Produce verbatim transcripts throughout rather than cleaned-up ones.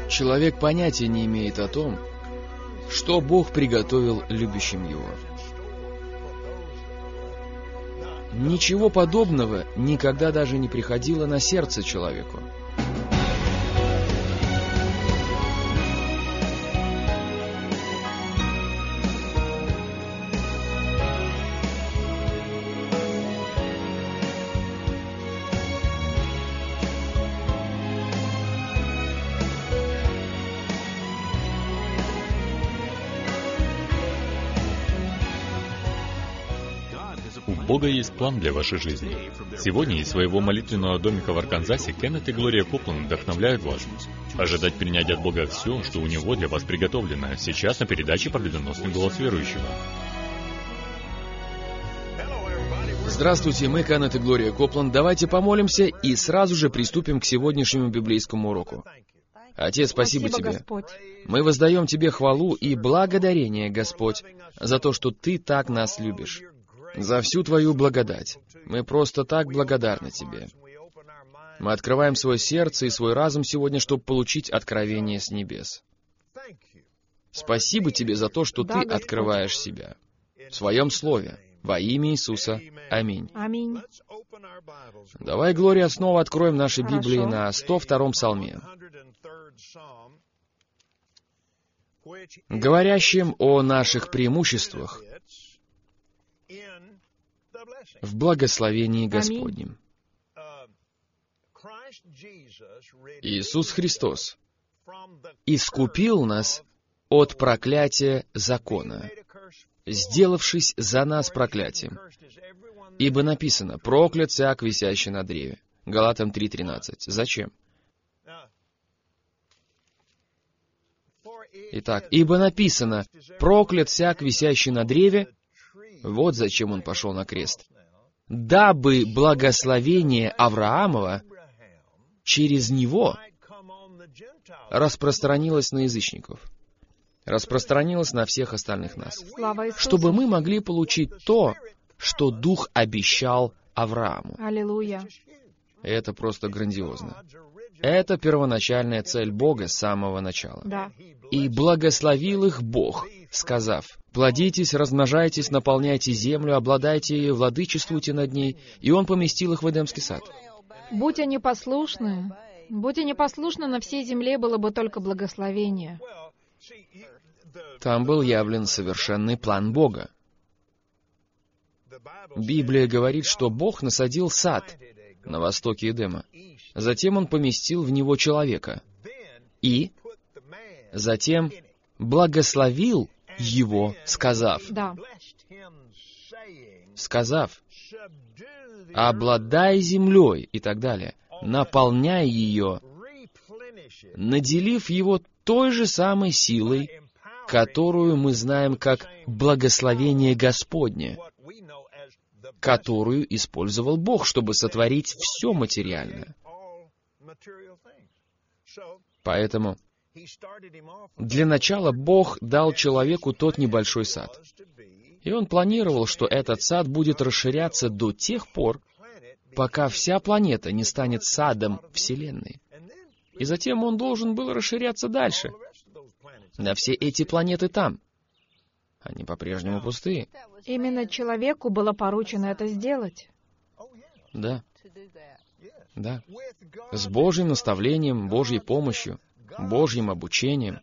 Человек понятия не имеет о том, что Бог приготовил любящим его. Ничего подобного никогда даже не приходило на сердце человеку. У Бога есть план для вашей жизни. Сегодня из своего молитвенного домика в Арканзасе Кеннет и Глория Копланд вдохновляют вас ожидать принять от Бога все, что у Него для вас приготовлено. Сейчас на передаче «Победоносный голос верующего». Здравствуйте, мы Кеннет и Глория Копланд. Давайте помолимся и сразу же приступим к сегодняшнему библейскому уроку. Отец, спасибо, спасибо Тебе. Господь. Мы воздаем Тебе хвалу и благодарение, Господь, за то, что Ты так нас любишь. За всю Твою благодать. Мы просто так благодарны Тебе. Мы открываем свое сердце и свой разум сегодня, чтобы получить откровение с небес. Спасибо Тебе за то, что Да, Ты Господь. открываешь себя в Своем Слове. Во имя Иисуса. Аминь. Аминь. Давай, Глория, снова откроем наши Хорошо. Библии на сто втором псалме, говорящим о наших преимуществах в благословении Господнем. Иисус Христос искупил нас от проклятия закона, сделавшись за нас проклятием. Ибо написано: «Проклят всяк, висящий на древе». Галатам три тринадцать. Зачем? Итак, ибо написано: «Проклят всяк, висящий на древе». Вот зачем он пошел на крест. Дабы благословение Авраамова через него распространилось на язычников, распространилось на всех остальных нас, Слава Иисусу. чтобы мы могли получить то, что Дух обещал Аврааму. Аллилуйя. Это просто грандиозно. Это первоначальная цель Бога с самого начала. Да. «И благословил их Бог, сказав: плодитесь, размножайтесь, наполняйте землю, обладайте ею, владычествуйте над ней». И Он поместил их в Эдемский сад. Будь они послушны, будь они послушны, на всей земле было бы только благословение. Там был явлен совершенный план Бога. Библия говорит, что Бог насадил сад на востоке Эдема. Затем Он поместил в него человека. И затем благословил его, сказав, Да. сказав, «Обладай землей» и так далее, наполняй ее, наделив его той же самой силой, которую мы знаем как благословение Господне, которую использовал Бог, чтобы сотворить все материальное. Поэтому для начала Бог дал человеку тот небольшой сад. И Он планировал, что этот сад будет расширяться до тех пор, пока вся планета не станет садом Вселенной. И затем Он должен был расширяться дальше, на все эти планеты там. Они по-прежнему пустые. Именно человеку было поручено это сделать. Да. Да. С Божьим наставлением, Божьей помощью, Божьим обучением.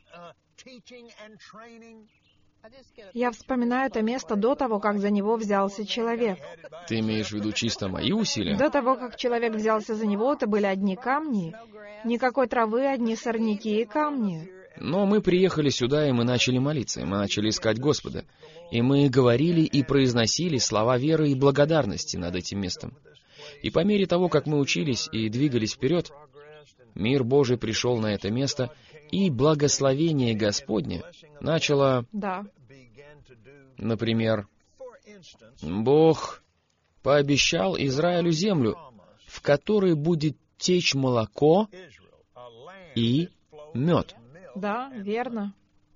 Я вспоминаю это место до того, как за него взялся человек. Ты имеешь в виду чисто мои усилия? До того, как человек взялся за него, это были одни камни. Никакой травы, одни сорняки и камни. Но мы приехали сюда, и мы начали молиться, и мы начали искать Господа. И мы говорили и произносили слова веры и благодарности над этим местом. И по мере того, как мы учились и двигались вперед, мир Божий пришел на это место, и благословение Господне начало, Да. например, Бог пообещал Израилю землю, в которой будет течь молоко и мед. Да, верно.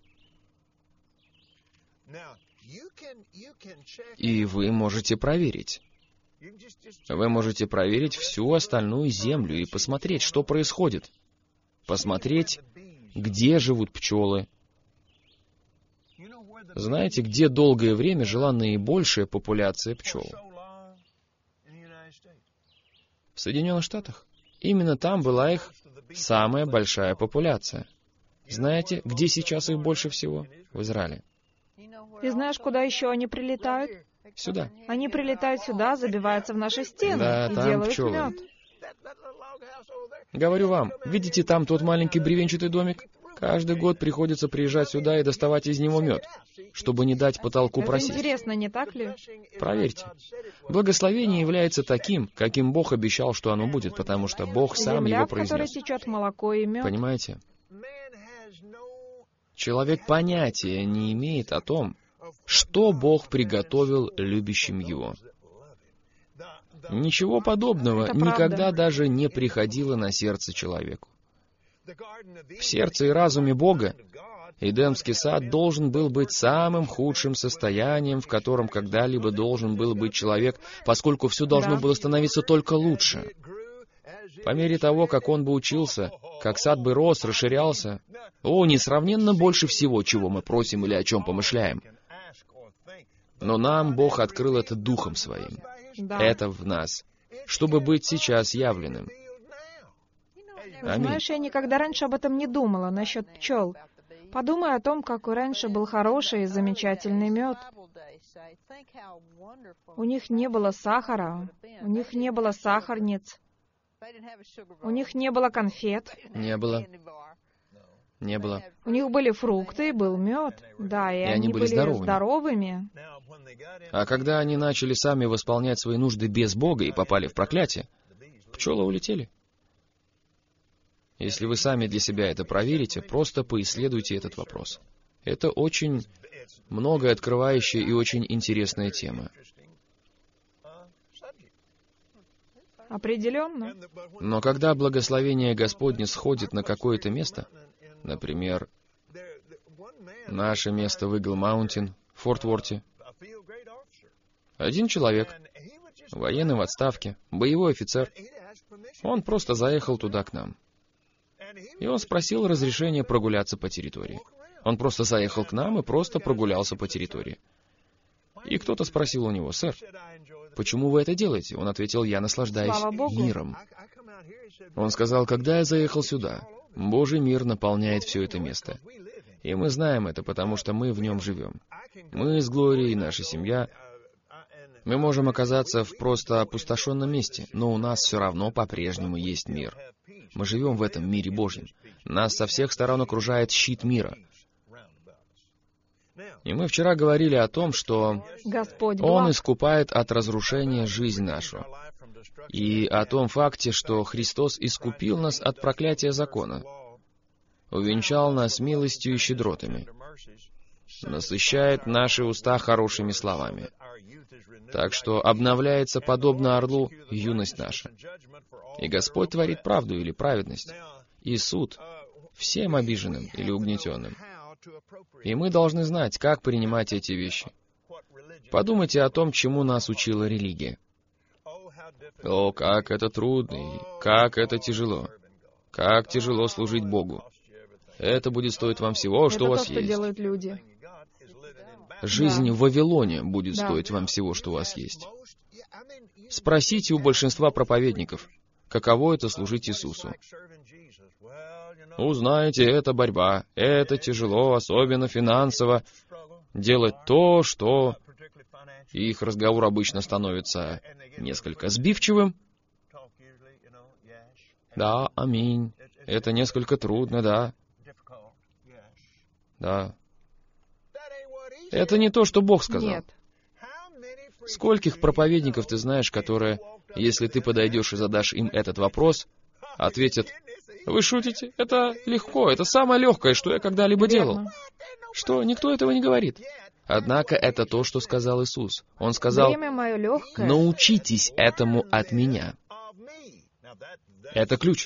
И вы можете проверить. Вы можете проверить всю остальную землю и посмотреть, что происходит. Посмотреть, где живут пчелы. Знаете, где долгое время жила наибольшая популяция пчел? В Соединенных Штатах. Именно там была их самая большая популяция. Знаете, где сейчас их больше всего? В Израиле. И знаешь, куда еще они прилетают? Сюда. Они прилетают сюда, забиваются в наши стены Да, и там делают пчелы. мед. Говорю вам, видите там тот маленький бревенчатый домик? Каждый год приходится приезжать сюда и доставать из него мед, чтобы не дать потолку Это просесть. интересно, не так ли? Проверьте. Благословение является таким, каким Бог обещал, что оно будет, потому что Бог сам Земля, его в которой произнес. течет молоко и мед. Понимаете? Человек понятия не имеет о том, что Бог приготовил любящим его. Ничего подобного Это никогда правда. даже не приходило на сердце человеку. В сердце и разуме Бога Эдемский сад должен был быть самым худшим состоянием, в котором когда-либо должен был быть человек, поскольку все должно Да. было становиться только лучше. По мере того, как он бы учился, как сад бы рос, расширялся, о, несравненно больше всего, чего мы просим или о чем помышляем. Но нам Бог открыл это Духом Своим. Да. Это в нас, чтобы быть сейчас явленным. Аминь. Знаешь, я никогда раньше об этом не думала, насчет пчел. Подумай о том, какой раньше был хороший и замечательный мед. У них не было сахара, у них не было сахарниц, у них не было конфет, Не было. Не было. у них были фрукты, был мед. Да, и, И они, они были были здоровыми. здоровыми. А когда они начали сами восполнять свои нужды без Бога и попали в проклятие, пчелы улетели. Если вы сами для себя это проверите, просто поисследуйте этот вопрос. Это очень многое открывающая и очень интересная тема. Определенно. Но когда благословение Господне сходит на какое-то место, например, наше место в Игл-Маунтин, в Форт-Ворте, один человек, военный в отставке, боевой офицер, он просто заехал туда к нам. И он спросил разрешения прогуляться по территории. Он просто заехал к нам и просто прогулялся по территории. И кто-то спросил у него: «Сэр, почему вы это делаете?» Он ответил: «Я наслаждаюсь Слава Богу. миром». Он сказал: «Когда я заехал сюда, Божий мир наполняет все это место. И мы знаем это, потому что мы в нем живем. Мы с Глорией, наша семья, мы можем оказаться в просто опустошенном месте, но у нас все равно по-прежнему есть мир. Мы живем в этом мире Божьем. Нас со всех сторон окружает щит мира». И мы вчера говорили о том, что Господь Он благ. искупает от разрушения жизнь нашу. И о том факте, что Христос искупил нас от проклятия закона, увенчал нас милостью и щедротами, насыщает наши уста хорошими словами. Так что обновляется, подобно орлу, юность наша. И Господь творит правду или праведность, и суд всем обиженным или угнетенным. И мы должны знать, как принимать эти вещи. Подумайте о том, чему нас учила религия. О, как это трудно, и как это тяжело. Как тяжело служить Богу. Это будет стоить вам всего, что Это у то, вас что есть. делают люди. Жизнь Да. в Вавилоне будет Да. стоить вам всего, что у вас есть. Спросите у большинства проповедников, каково это служить Иисусу. Узнаете, это борьба, это тяжело, особенно финансово, делать то, что... И их разговор обычно становится несколько сбивчивым. Да, аминь. Это несколько трудно, да. Да. Это не то, что Бог сказал. Нет. Скольких проповедников ты знаешь, которые, если ты подойдешь и задашь им этот вопрос, ответят: «Вы шутите? Это легко, это самое легкое, что я когда-либо делал». Верно. Что? Никто этого не говорит. Однако это то, что сказал Иисус. Он сказал: Время мое легкое. «Научитесь этому от Меня». Это ключ.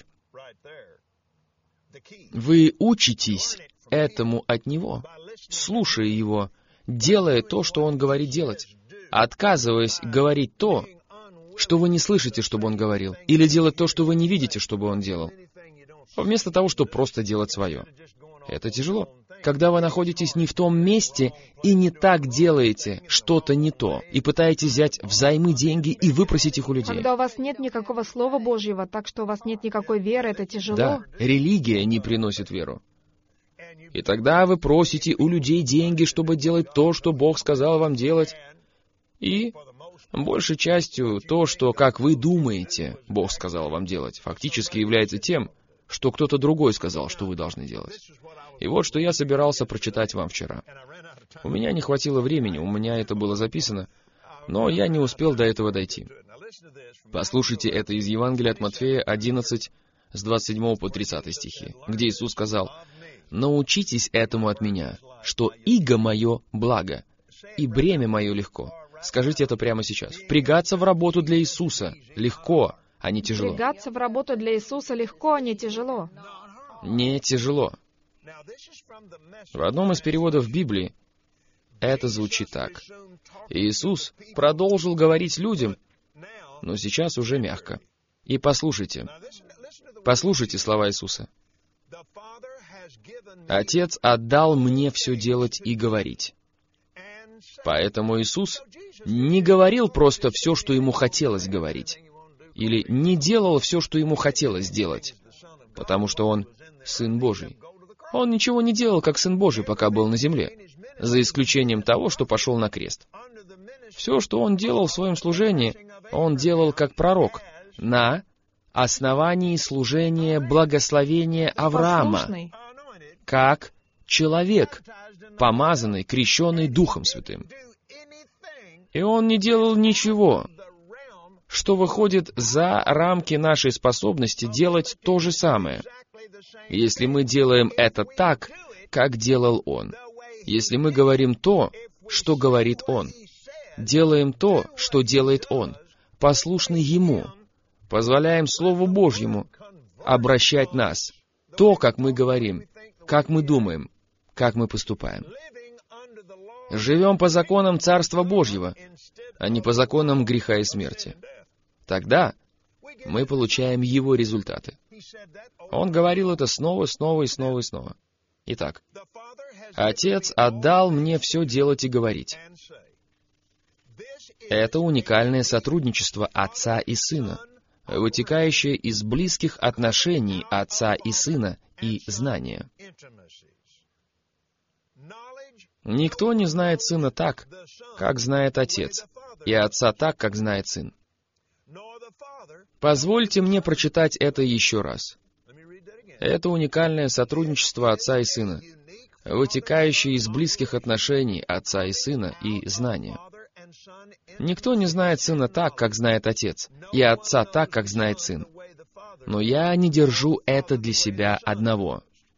Вы учитесь этому от Него, слушая Его, делая то, что Он говорит делать, отказываясь говорить то, что вы не слышите, чтобы Он говорил, или делать то, что вы не видите, чтобы Он делал. вместо того, чтобы просто делать свое. Это тяжело. Когда вы находитесь не в том месте и не так делаете что-то не то, и пытаетесь взять взаймы деньги и выпросить их у людей. Когда у вас нет никакого Слова Божьего, так что у вас нет никакой веры, это тяжело. Да, религия не приносит веру. И тогда вы просите у людей деньги, чтобы делать то, что Бог сказал вам делать. И, большей частью, то, что, как вы думаете, Бог сказал вам делать, фактически является тем, что кто-то другой сказал, что вы должны делать. И вот что я собирался прочитать вам вчера. У меня не хватило времени, у меня это было записано, но я не успел до этого дойти. Послушайте, это из Евангелия от Матфея одиннадцать, с двадцать седьмого по тридцатый стихи, где Иисус сказал: «Научитесь этому от Меня, что иго Мое благо, и бремя Мое легко». Скажите это прямо сейчас. Впрягаться в работу для Иисуса легко, а не тяжело. Впрягаться в работу для Иисуса легко, а не тяжело. Не тяжело. В одном из переводов Библии это звучит так. Иисус продолжил говорить людям, но сейчас уже мягко. И послушайте, послушайте слова Иисуса. «Отец отдал мне все делать и говорить». Поэтому Иисус не говорил просто все, что Ему хотелось говорить, или не делал все, что Ему хотелось делать, потому что Он Сын Божий. Он ничего не делал, как Сын Божий, пока был на земле, за исключением того, что пошел на крест. Все, что Он делал в своем служении, Он делал как пророк, на основании служения благословения Авраама, Послушный. как человек, помазанный, крещенный Духом Святым. И Он не делал ничего, что выходит за рамки нашей способности делать то же самое, если мы делаем это так, как делал Он. Если мы говорим то, что говорит Он, делаем то, что делает Он, послушны Ему, позволяем Слову Божьему обращать нас, то, как мы говорим, как мы думаем, как мы поступаем. Живем по законам Царства Божьего, а не по законам греха и смерти. Тогда мы получаем Его результаты. Он говорил это снова, снова и снова и снова. Итак, «Отец отдал мне все делать и говорить». Это уникальное сотрудничество Отца и Сына, вытекающее из близких отношений Отца и Сына и знания. Никто не знает Сына так, как знает Отец, и Отца так, как знает Сын. Позвольте мне прочитать это еще раз. Это уникальное сотрудничество Отца и Сына, вытекающее из близких отношений Отца и Сына и знания. Никто не знает Сына так, как знает Отец, и Отца так, как знает Сын. Но я не держу это для себя одного.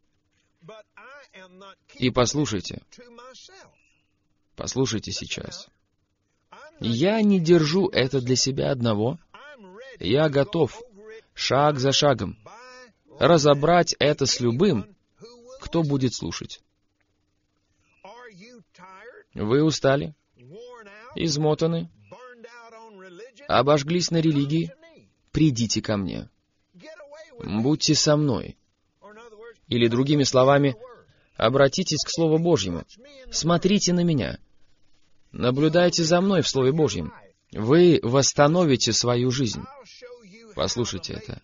И послушайте, послушайте сейчас. Я не держу это для себя одного. Я готов, шаг за шагом, разобрать это с любым, кто будет слушать. Вы устали, измотаны, обожглись на религии? Придите ко мне. Будьте со мной. Или, другими словами, обратитесь к Слову Божьему. Смотрите на меня. Наблюдайте за мной в Слове Божьем. Вы восстановите свою жизнь. Послушайте это.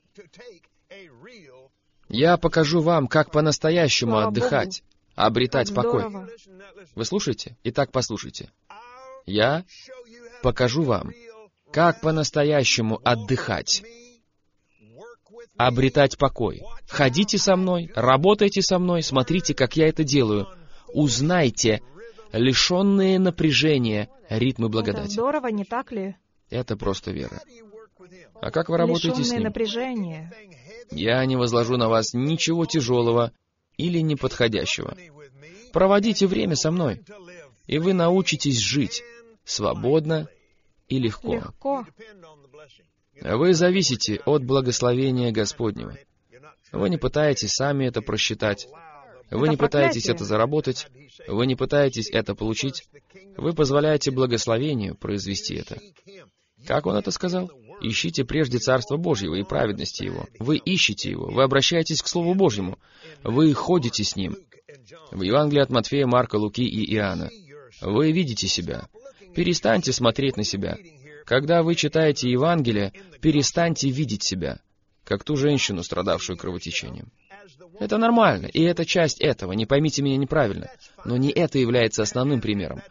Я покажу вам, как по-настоящему Слава отдыхать, Богу. обретать Как покой. здорово. Вы слушаете? Итак, послушайте. Я покажу вам, как по-настоящему отдыхать, обретать покой. Ходите со мной, работайте со мной, смотрите, как я это делаю. Узнайте лишенные напряжения ритмы Это благодати. здорово, не так ли? Это просто вера. А как вы работаете с Лишенное ним? напряжение. Я не возложу на вас ничего тяжелого или неподходящего. Проводите время со мной, и вы научитесь жить свободно и легко. Легко. Вы зависите от благословения Господнего. Вы не пытаетесь сами это просчитать. Вы Это не пытаетесь проклятие. это заработать. Вы не пытаетесь это получить. Вы позволяете благословению произвести это. Как он это сказал? Ищите прежде Царство Божьего и праведности Его. Вы ищете Его, вы обращаетесь к Слову Божьему, вы ходите с Ним. В Евангелии от Матфея, Марка, Луки и Иоанна. Вы видите себя. Перестаньте смотреть на себя. Когда вы читаете Евангелие, перестаньте видеть себя, как ту женщину, страдавшую кровотечением. Это нормально, и это часть этого, не поймите меня неправильно, но не это является основным примером.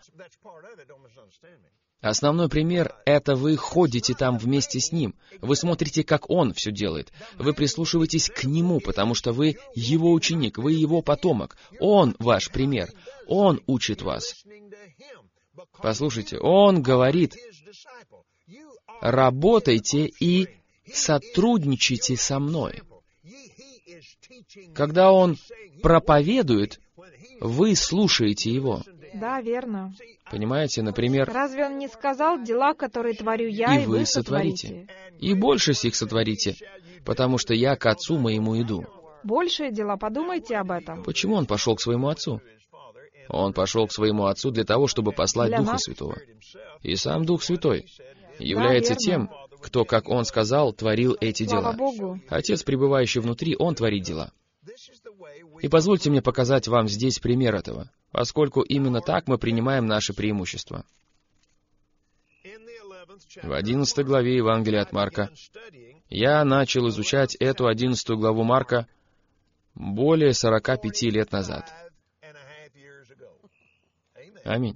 Основной пример — это вы ходите там вместе с Ним. Вы смотрите, как Он все делает. Вы прислушиваетесь к Нему, потому что вы Его ученик, вы Его потомок. Он ваш пример. Он учит вас. Послушайте, Он говорит: работайте и сотрудничайте со мной. Когда Он проповедует, вы слушаете Его. Да, верно. Понимаете, например... Разве Он не сказал: дела, которые творю я, и, и вы сотворите. сотворите? И больше сих сотворите, потому что я к Отцу моему иду. Большие дела, подумайте об этом. Почему Он пошел к своему Отцу? Он пошел к своему Отцу для того, чтобы послать для Духа нас. Святого. И сам Дух Святой является да, тем, кто, как Он сказал, творил эти Слава дела. Богу. Отец, пребывающий внутри, Он творит дела. И позвольте мне показать вам здесь пример этого, поскольку именно так мы принимаем наши преимущества. В одиннадцатой главе Евангелия от Марка я начал изучать эту одиннадцатую главу Марка более сорока пяти лет назад. Аминь.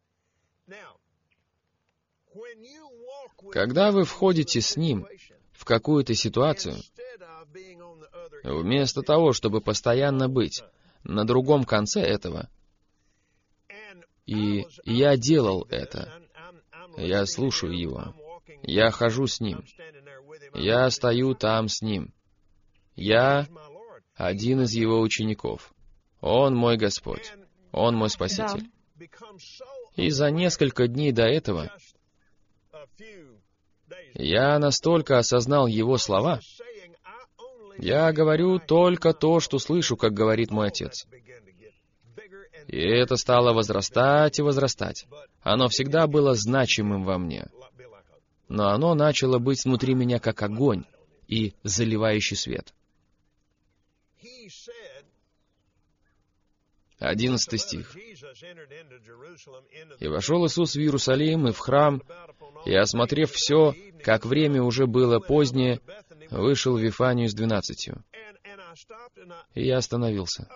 Когда вы входите с Ним в какую-то ситуацию, вместо того, чтобы постоянно быть на другом конце этого, и я делал это, я слушаю Его, я хожу с Ним, я стою там с Ним, я один из Его учеников, Он мой Господь, Он мой Спаситель. И за несколько дней до этого я настолько осознал Его слова, я говорю только то, что слышу, как говорит мой Отец. И это стало возрастать и возрастать. Оно всегда было значимым во мне. Но оно начало быть внутри меня как огонь и заливающий свет. Одиннадцатый стих. «И вошел Иисус в Иерусалим и в храм, и, осмотрев все, как время уже было позднее, вышел в Вифанию с двенадцатью». И я остановился.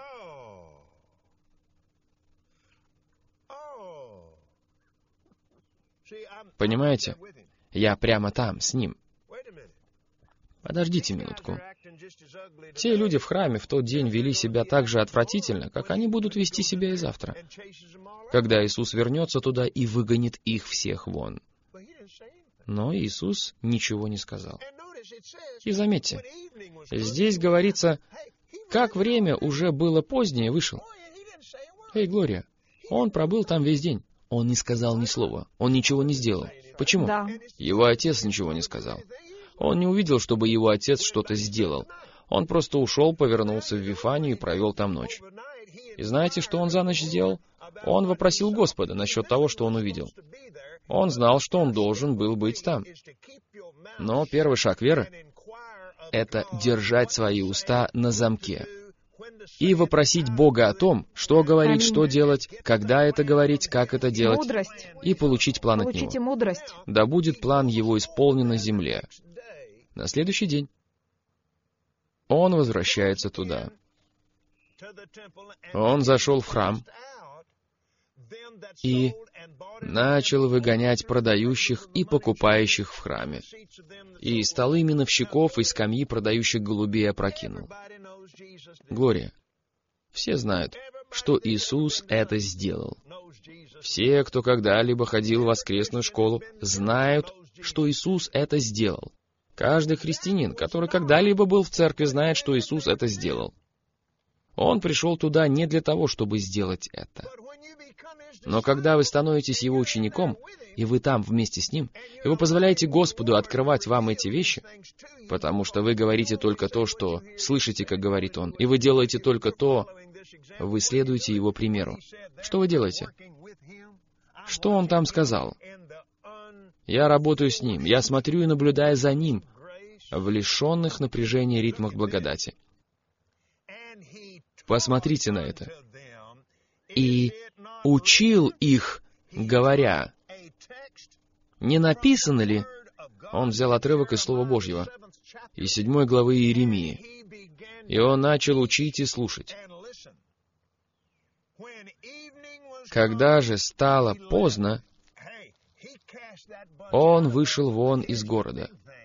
Понимаете? Я прямо там, с Ним. Подождите минутку. Те люди в храме в тот день вели себя так же отвратительно, как они будут вести себя и завтра, когда Иисус вернется туда и выгонит их всех вон. Но Иисус ничего не сказал. И заметьте, здесь говорится, как время уже было позднее, вышел. Эй, Глория, Он пробыл там весь день. Он не сказал ни слова. Он ничего не сделал. Почему? Да. Его отец ничего не сказал. Он не увидел, чтобы его отец что-то сделал. Он просто ушел, повернулся в Вифанию и провел там ночь. И знаете, что он за ночь сделал? Он вопросил Господа насчет того, что он увидел. Он знал, что он должен был быть там. Но первый шаг веры — это держать свои уста на замке и вопросить Бога о том, что говорить, что делать, когда это говорить, как это делать, мудрость. И получить план Получите от Него. мудрость. Да будет план Его исполнен на земле. На следующий день он возвращается туда. Он зашел в храм и начал выгонять продающих и покупающих в храме. И столы миновщиков и скамьи продающих голубей опрокинул. Глория, все знают, что Иисус это сделал. Все, кто когда-либо ходил в воскресную школу, знают, что Иисус это сделал. Каждый христианин, который когда-либо был в церкви, знает, что Иисус это сделал. Он пришел туда не для того, чтобы сделать это. Но когда вы становитесь Его учеником, и вы там вместе с Ним, и вы позволяете Господу открывать вам эти вещи, потому что вы говорите только то, что слышите, как говорит Он, и вы делаете только то, вы следуете Его примеру. Что вы делаете? Что Он там сказал? Я работаю с Ним, я смотрю и наблюдаю за Ним в лишенных напряжения ритмах благодати. Посмотрите на это. И учил их, говоря, не написано ли, он взял отрывок из Слова Божьего, из седьмой главы Иеремии, и он начал учить и слушать. Когда же стало поздно, он вышел вон из города.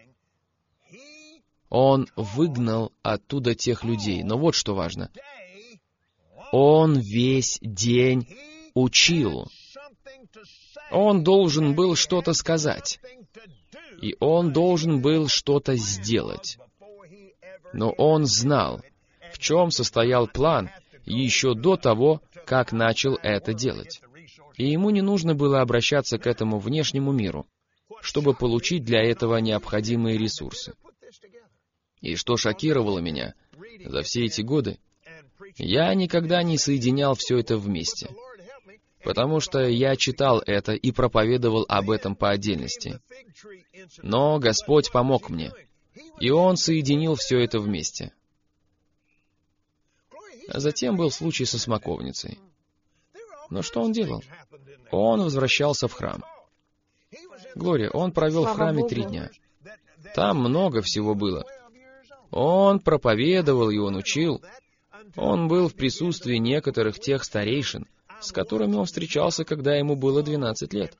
Он выгнал оттуда тех людей. Но вот что важно. Он весь день учил. Он должен был что-то сказать. И он должен был что-то сделать. Но он знал, в чем состоял план еще до того, как начал это делать. И ему не нужно было обращаться к этому внешнему миру, чтобы получить для этого необходимые ресурсы. И что шокировало меня за все эти годы, я никогда не соединял все это вместе, потому что я читал это и проповедовал об этом по отдельности. Но Господь помог мне, и Он соединил все это вместе. А затем был случай со смоковницей. Но что он делал? Он возвращался в храм. Глория, он провел в храме три дня. Там много всего было. Он проповедовал и он учил. Он был в присутствии некоторых тех старейшин, с которыми он встречался, когда ему было двенадцать лет.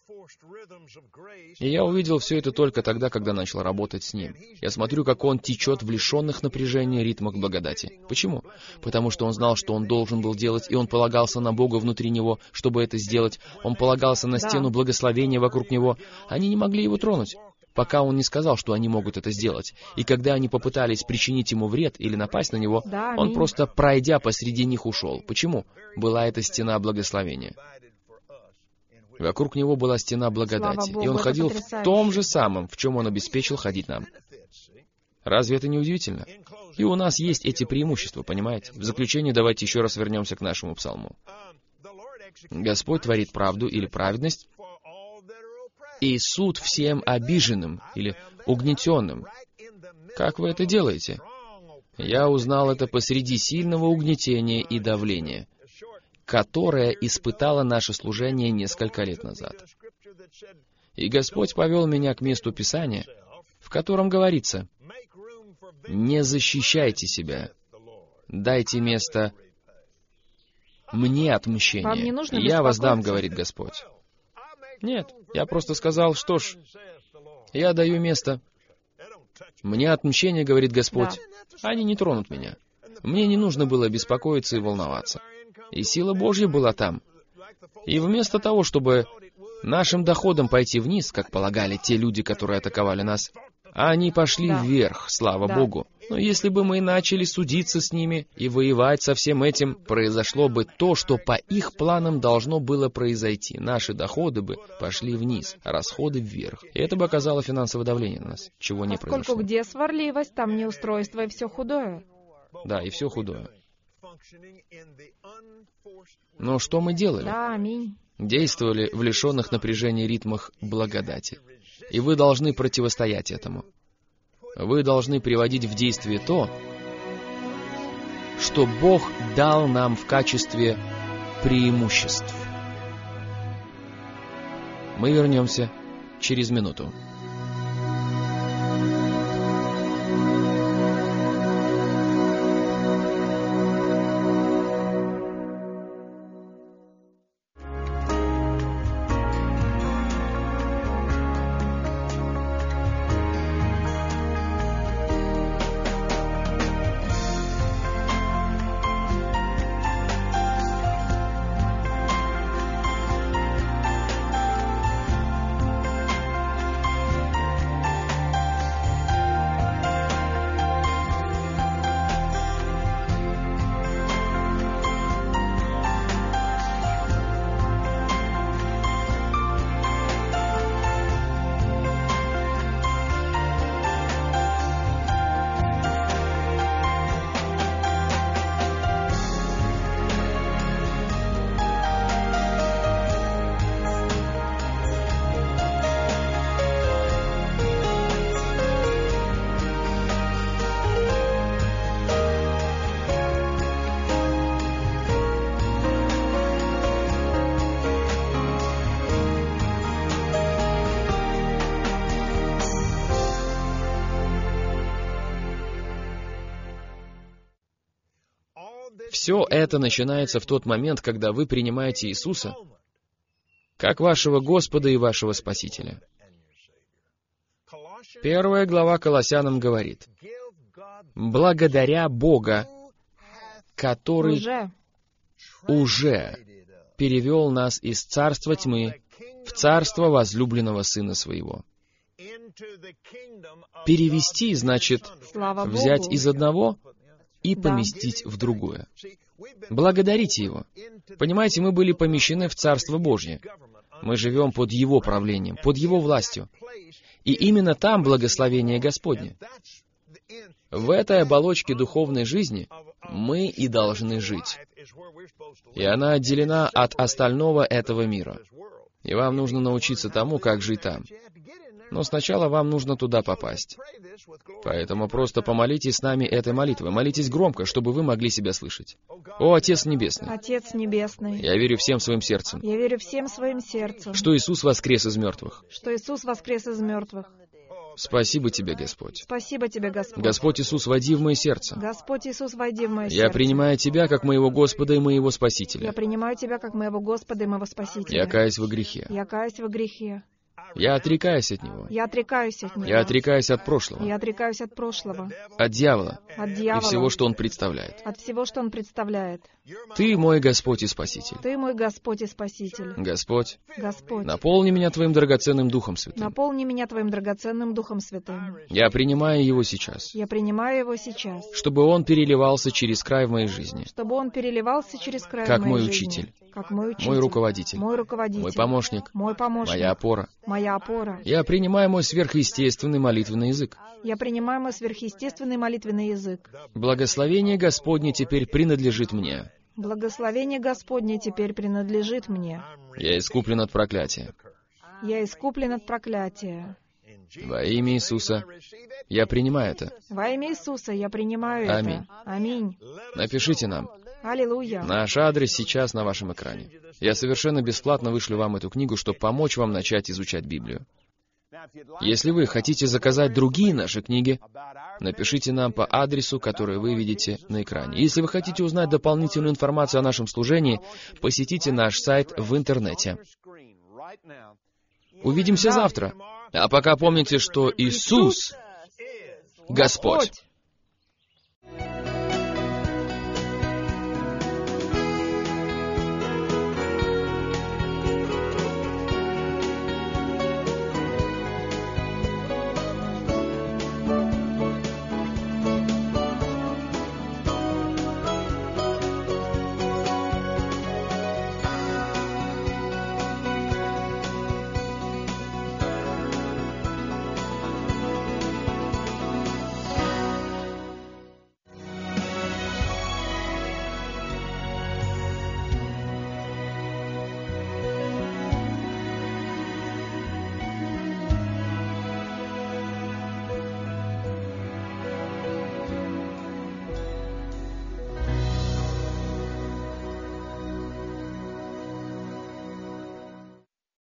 И я увидел все это только тогда, когда начал работать с ним. Я смотрю, как он течет в лишенных напряжения ритмах благодати. Почему? Потому что он знал, что он должен был делать, и он полагался на Бога внутри него, чтобы это сделать. Он полагался на стену благословения вокруг него. Они не могли его тронуть, пока он не сказал, что они могут это сделать. И когда они попытались причинить ему вред или напасть на него, Да, он аминь. просто, пройдя посреди них, ушел. Почему? Была эта стена благословения. Вокруг него была стена благодати, Слава и он Богу, ходил это в потрясающе. том же самом, в чем он обеспечил ходить нам. Разве это не удивительно? И у нас есть эти преимущества, понимаете? В заключение давайте еще раз вернемся к нашему псалму. Господь творит правду или праведность, и суд всем обиженным или угнетенным. Как вы это делаете? Я узнал это посреди сильного угнетения и давления, которое испытало наше служение несколько лет назад. И Господь повел меня к месту Писания, в котором говорится: «Не защищайте себя, дайте место мне Вам не отмщения, нужно и я воздам, беспокоиться? говорит Господь». Нет, я просто сказал, что ж, я даю место. Мне отмщение, говорит Господь. Они не тронут меня. Мне не нужно было беспокоиться и волноваться. И сила Божья была там. И вместо того, чтобы нашим доходом пойти вниз, как полагали те люди, которые атаковали нас, они пошли Да. вверх, слава Да. Богу. Но если бы мы начали судиться с ними и воевать со всем этим, произошло бы то, что по их планам должно было произойти. Наши доходы бы пошли вниз, а расходы вверх. И это бы оказало финансовое давление на нас, чего не Поскольку произошло. где сварливость, там неустройство и все худое. Да, и все худое. Но что мы делали? Да, аминь. Действовали в лишенных напряжения ритмах благодати. И вы должны противостоять этому. Вы должны приводить в действие то, что Бог дал нам в качестве преимуществ. Мы вернемся через минуту. Все это начинается в тот момент, когда вы принимаете Иисуса как вашего Господа и вашего Спасителя. Первая глава Колоссянам говорит: «Благодаря Бога, который Уже уже перевел нас из царства тьмы в царство возлюбленного Сына Своего». Перевести значит слава взять Богу. из одного и Да. поместить в другое. Благодарите Его. Понимаете, мы были помещены в Царство Божье. Мы живем под Его правлением, под Его властью. И именно там благословение Господне. В этой оболочке духовной жизни мы и должны жить. И она отделена от остального этого мира. И вам нужно научиться тому, как жить там. Но сначала вам нужно туда попасть. Поэтому просто помолитесь с нами этой молитвой. Молитесь громко, чтобы вы могли себя слышать. О, Отец Небесный, Отец Небесный, я верю всем своим сердцем, я верю всем своим сердцем, что Иисус воскрес из мертвых. что Иисус воскрес из мертвых. Спасибо Тебе, Господь. Спасибо Тебе, Господь. Господь Иисус, войди в мое сердце. Господь Иисус, войди в мое Я сердце. принимаю Тебя как моего Господа и моего Я Спасителя. принимаю Тебя как моего Господа и моего Спасителя. Я каюсь во грехе. Я каюсь во грехе. Я отрекаюсь от Него. Я отрекаюсь от Него. Я отрекаюсь от прошлого, Я отрекаюсь от прошлого, от дьявола от и дьявола, всего, что он представляет. от всего, что он представляет. Ты мой Господь и Спаситель. Ты мой Господь и Спаситель. Господь, Господь, наполни меня Твоим драгоценным Духом Святым. наполни меня Твоим драгоценным Духом Святым. Я принимаю Его сейчас, Я принимаю Его сейчас, чтобы Он переливался через край в моей жизни, чтобы Он переливался через край как моей мой жизни. учитель, Как мой учитель, мой руководитель, мой руководитель, мой помощник, мой помощник, моя опора. моя опора. Я принимаю мой сверхъестественный молитвенный язык. Я принимаю мой сверхъестественный молитвенный язык. Благословение Господне теперь принадлежит мне. Благословение Господне теперь принадлежит мне. Я искуплен от проклятия. Я искуплен от проклятия. Во имя Иисуса я принимаю это. Во имя Иисуса я принимаю Аминь. это. Аминь. Напишите нам. Аллилуйя. Наш адрес сейчас на вашем экране. Я совершенно бесплатно вышлю вам эту книгу, чтобы помочь вам начать изучать Библию. Если вы хотите заказать другие наши книги, напишите нам по адресу, который вы видите на экране. Если вы хотите узнать дополнительную информацию о нашем служении, посетите наш сайт в интернете. Увидимся завтра. А пока помните, что Иисус — Господь. Господь.